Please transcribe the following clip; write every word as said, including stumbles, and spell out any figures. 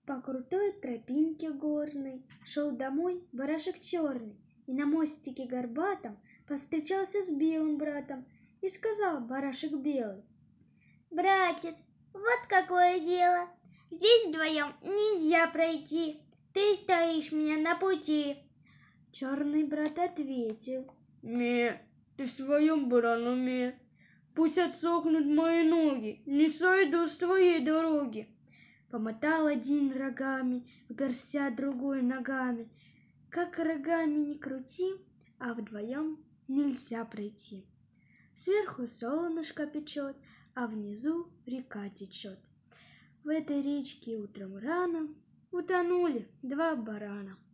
По крутой тропинке горной шел домой барашек черный, и на мостике горбатом повстречался с белым братом, и сказал барашек белый: «Братец, вот какое дело! Здесь вдвоем нельзя пройти, ты стоишь мне на пути!» Черный брат ответил: «Ме, ты в своем бараном уме? Пусть отсохнут мои ноги, не сойду с твоей дороги!» Помотал один рогами, уперся другой ногами. Как рогами не крути, а вдвоем нельзя пройти. Сверху солнышко печет, а внизу река течет. В этой речке утром рано утонули два барана.